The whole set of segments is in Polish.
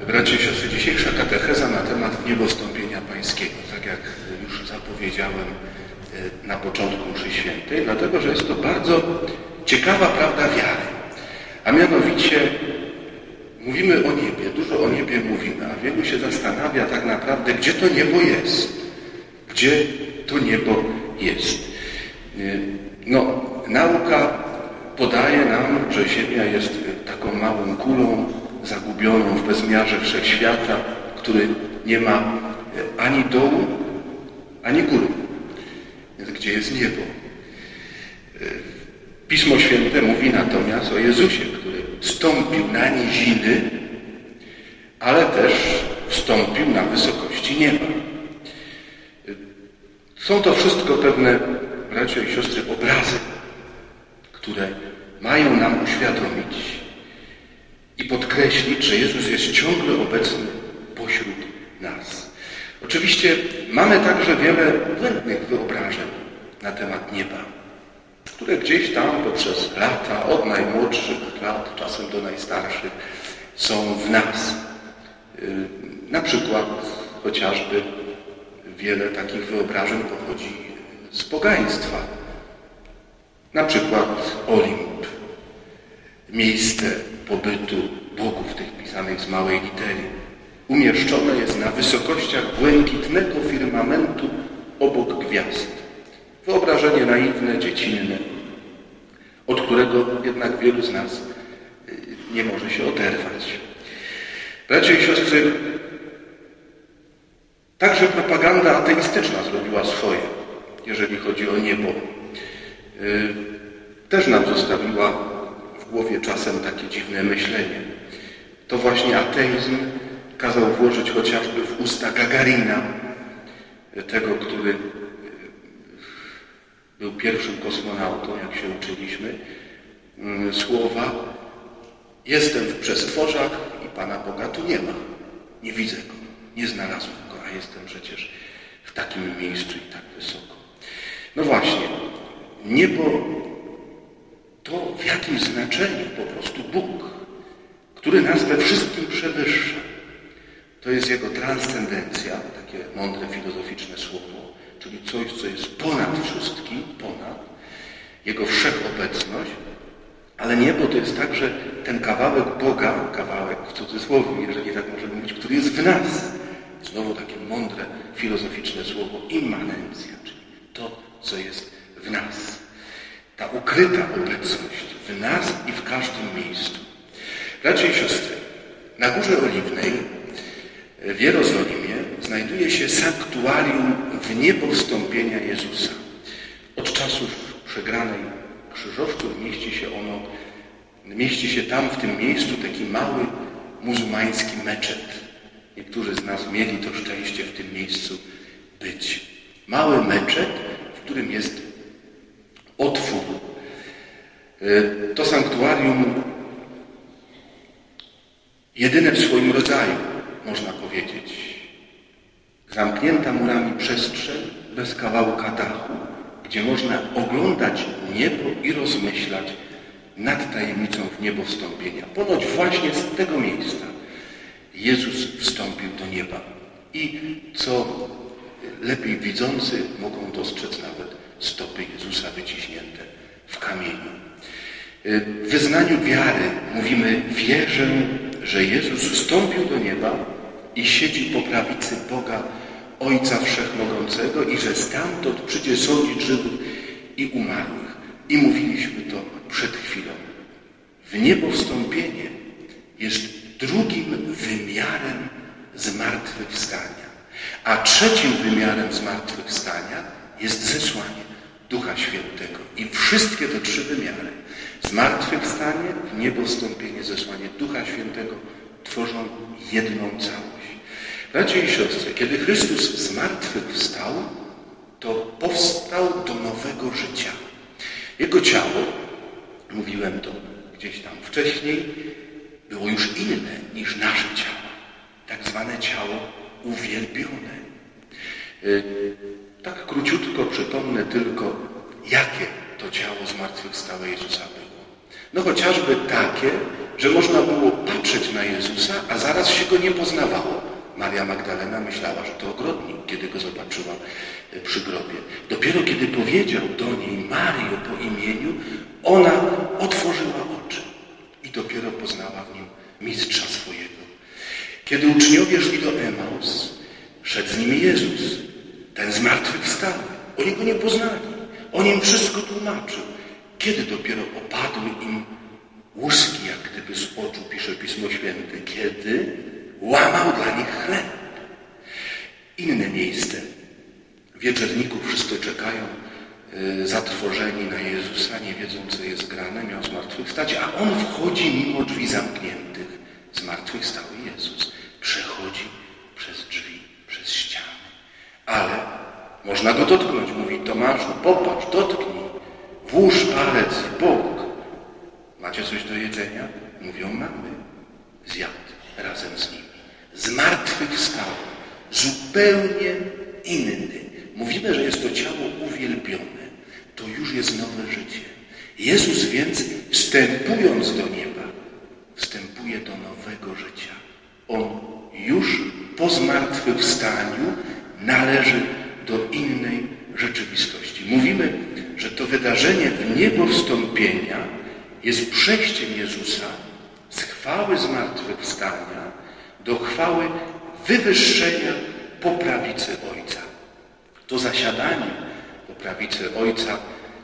Bracia i siostry, dzisiejsza katecheza na temat wniebostąpienia pańskiego, tak jak już zapowiedziałem na początku mszy świętej, dlatego że jest to bardzo ciekawa prawda wiary. A mianowicie mówimy o niebie, dużo o niebie mówimy, a wielu się zastanawia tak naprawdę, gdzie to niebo jest. Gdzie to niebo jest. Nauka podaje nam, że Ziemia jest taką małą kulą zagubioną w bezmiarze wszechświata, który nie ma ani dołu, ani góry. Więc gdzie jest niebo? Pismo Święte mówi natomiast o Jezusie, który wstąpił na niziny, ale też wstąpił na wysokości nieba. Są to wszystko pewne, bracia i siostry, obrazy, które mają nam uświadomić i podkreślić, że Jezus jest ciągle obecny pośród nas. Oczywiście mamy także wiele błędnych wyobrażeń na temat nieba, które gdzieś tam poprzez lata, od najmłodszych lat, czasem do najstarszych, są w nas. Na przykład chociażby wiele takich wyobrażeń pochodzi z pogaństwa. Na przykład Olimp, miejsce pobytu bogów tych pisanych z małej litery, umieszczone jest na wysokościach błękitnego firmamentu obok gwiazd. Wyobrażenie naiwne, dziecinne, od którego jednak wielu z nas nie może się oderwać. Bracia i siostry, także propaganda ateistyczna zrobiła swoje, jeżeli chodzi o niebo. Też nam zostawiła w głowie czasem takie dziwne myślenie. To właśnie ateizm kazał włożyć chociażby w usta Gagarina, tego, który był pierwszym kosmonautą, jak się uczyliśmy, słowa: jestem w przestworzach i Pana Boga tu nie ma. Nie widzę Go, nie znalazłem Go, a jestem przecież w takim miejscu i tak wysoko. No właśnie, niebo to w jakim znaczeniu po prostu Bóg, który nas we wszystkim przewyższa. To jest Jego transcendencja, takie mądre, filozoficzne słowo, czyli coś, co jest ponad wszystkim, ponad Jego wszechobecność, ale niebo to jest także ten kawałek Boga, kawałek w cudzysłowie, jeżeli tak możemy mówić, który jest w nas. Znowu takie mądre, filozoficzne słowo immanencja, czyli to, co jest w nas. Ta ukryta obecność w nas i w każdym miejscu. Bracia i siostry, na Górze Oliwnej w Jerozolimie znajduje się sanktuarium wniebowstąpienia Jezusa. Od czasów przegranej krzyżowców mieści się tam w tym miejscu taki mały muzułmański meczet. Niektórzy z nas mieli to szczęście w tym miejscu być. Mały meczet, w którym jest otwór. To sanktuarium jedyne w swoim rodzaju, można powiedzieć. Zamknięta murami przestrzeń bez kawałka dachu, gdzie można oglądać niebo i rozmyślać nad tajemnicą wniebowstąpienia. Ponoć właśnie z tego miejsca Jezus wstąpił do nieba. I co lepiej widzący mogą dostrzec nawet stopy Jezusa wyciśnięte w kamieniu. W wyznaniu wiary mówimy: wierzę, że Jezus wstąpił do nieba i siedzi po prawicy Boga, Ojca Wszechmogącego, i że stamtąd przyjdzie sądzić żywych i umarłych. I mówiliśmy to przed chwilą. Wniebowstąpienie jest drugim wymiarem zmartwychwstania. A trzecim wymiarem zmartwychwstania jest zesłanie Ducha Świętego. I wszystkie te trzy wymiary, zmartwychwstanie, wniebowstąpienie, zesłanie Ducha Świętego, tworzą jedną całość. Bracia i siostry, kiedy Chrystus zmartwychwstał, to powstał do nowego życia. Jego ciało, mówiłem to gdzieś tam wcześniej, było już inne niż nasze ciało. Tak zwane ciało uwielbione. Tak króciutko przypomnę tylko, jakie to ciało zmartwychwstałe Jezusa było. No chociażby takie, że można było patrzeć na Jezusa, a zaraz się Go nie poznawało. Maria Magdalena myślała, że to ogrodnik, kiedy Go zobaczyła przy grobie. Dopiero kiedy powiedział do niej Mario po imieniu, ona otworzyła oczy i dopiero poznała w Nim mistrza swojego. Kiedy uczniowie szli do Emaus, szedł z nimi Jezus, ten zmartwychwstały. Oni Go nie poznali. On im wszystko tłumaczył. Kiedy dopiero opadły im łuski, jak gdyby z oczu, pisze Pismo Święte, kiedy łamał dla nich chleb. Inne miejsce. W wieczerniku wszyscy czekają zatrwożeni na Jezusa, nie wiedzą, co jest grane, miał zmartwychwstać, a On wchodzi mimo drzwi zamkniętych. Zmartwychwstały Jezus. Przechodzi przez drzwi, przez ściany. Ale można Go dotknąć. Mówi: Tomaszu, popatrz, dotknij. Włóż palec w bok. Macie coś do jedzenia? Mówią: mamy. Zjadł razem z nimi. Zmartwychwstał. Zupełnie inny. Mówimy, że jest to ciało uwielbione. To już jest nowe życie. Jezus więc, wstępując do nieba, wstępuje do nowego życia. On już po zmartwychwstaniu należy do innej rzeczywistości. Mówimy, że to wydarzenie w niebo wstąpienia jest przejściem Jezusa z chwały zmartwychwstania do chwały wywyższenia po prawicy Ojca. To zasiadanie po prawicy Ojca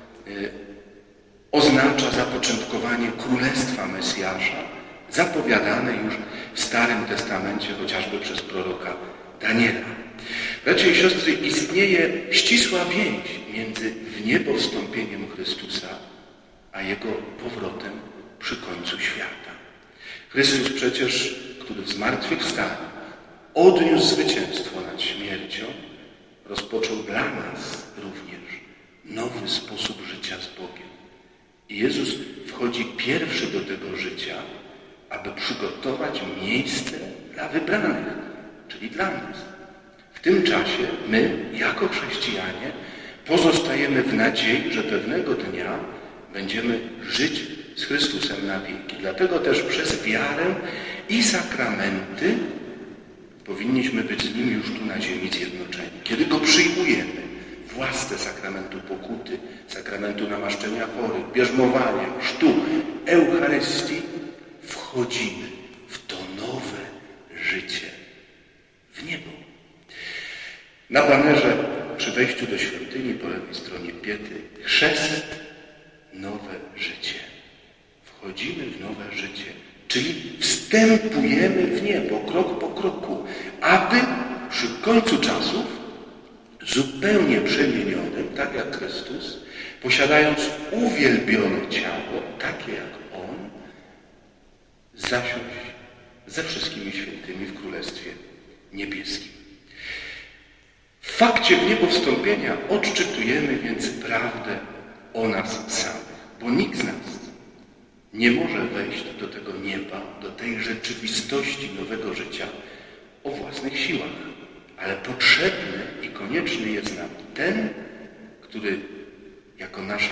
oznacza zapoczątkowanie Królestwa Mesjasza, zapowiadane już w Starym Testamencie, chociażby przez proroka Daniela. Bracia i siostry, istnieje ścisła więź między wniebowstąpieniem Chrystusa a Jego powrotem przy końcu świata. Chrystus przecież, który w zmartwychwstaniu odniósł zwycięstwo nad śmiercią, rozpoczął dla nas również nowy sposób życia z Bogiem. I Jezus wchodzi pierwszy do tego życia, aby przygotować miejsce dla wybranych, czyli dla nas. W tym czasie my, jako chrześcijanie, pozostajemy w nadziei, że pewnego dnia będziemy żyć z Chrystusem na wieki. Dlatego też przez wiarę i sakramenty powinniśmy być z Nim już tu na ziemi zjednoczeni. Kiedy Go przyjmujemy w łasce sakramentu pokuty, sakramentu namaszczenia chorych, bierzmowania, chrztu, Eucharystii, wchodzimy w to nowe życie w niebo. Na banerze przy wejściu do świątyni po lewej stronie piety chrzest, nowe życie. Wchodzimy w nowe życie, czyli wstępujemy w niebo krok po kroku, aby przy końcu czasów zupełnie przemienionym, tak jak Chrystus, posiadając uwielbione ciało, takie jak On, zasiąść ze wszystkimi świętymi w Królestwie Niebieskim. W fakcie w niebo wstąpienia odczytujemy więc prawdę o nas samych, bo nikt z nas nie może wejść do tego nieba, do tej rzeczywistości nowego życia o własnych siłach. Ale potrzebny i konieczny jest nam ten, który jako nasza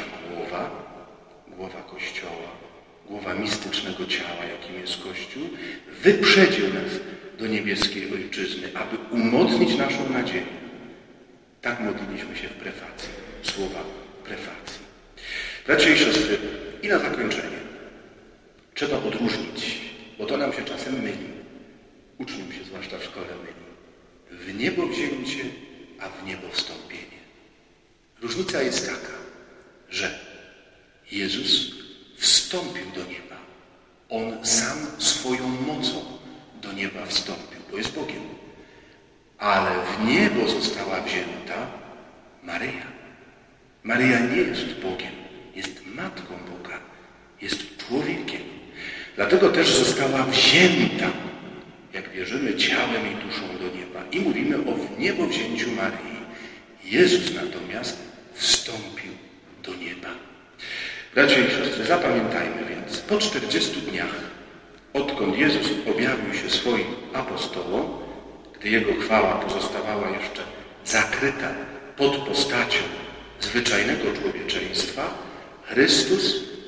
głowa Kościoła, głowa mistycznego ciała, jakim jest Kościół, wyprzedził nas do niebieskiej Ojczyzny, aby umocnić naszą nadzieję. Tak modliliśmy się w prefacji, słowa prefacji. Bracia i siostry, i na zakończenie trzeba odróżnić, bo to nam się czasem myli. Uczniom się zwłaszcza w szkole myli. W niebo wzięcie, a w niebo wstąpienie. Różnica jest taka, że Jezus wstąpił do nieba. On sam swoją mocą do nieba wstąpił, bo jest Bogiem. Ale w niebo została wzięta Maryja. Maryja nie jest Bogiem, jest Matką Boga, jest człowiekiem. Dlatego też została wzięta, jak wierzymy, ciałem i duszą do nieba. I mówimy o wniebowzięciu Maryi. Jezus natomiast wstąpił do nieba. Bracia i siostry, zapamiętajmy więc, po 40 dniach, odkąd Jezus objawił się swoim apostołom, gdy Jego chwała pozostawała jeszcze zakryta pod postacią zwyczajnego człowieczeństwa, Chrystus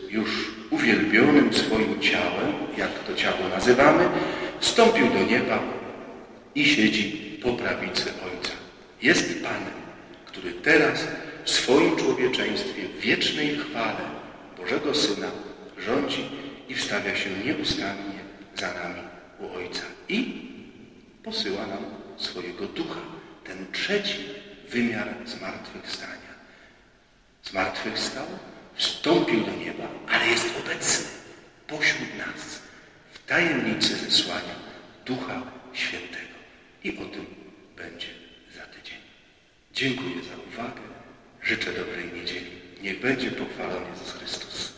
już uwielbionym swoim ciałem, jak to ciało nazywamy, wstąpił do nieba i siedzi po prawicy Ojca. Jest Panem, który teraz w swoim człowieczeństwie w wiecznej chwale Bożego Syna rządzi i wstawia się nieustannie za nami u Ojca. I posyła nam swojego Ducha, ten trzeci wymiar zmartwychwstania. Zmartwychwstał, wstąpił do nieba, ale jest obecny pośród nas w tajemnicy zesłania Ducha Świętego. I o tym będzie za tydzień. Dziękuję za uwagę. Życzę dobrej niedzieli. Niech będzie pochwalony Jezus Chrystus.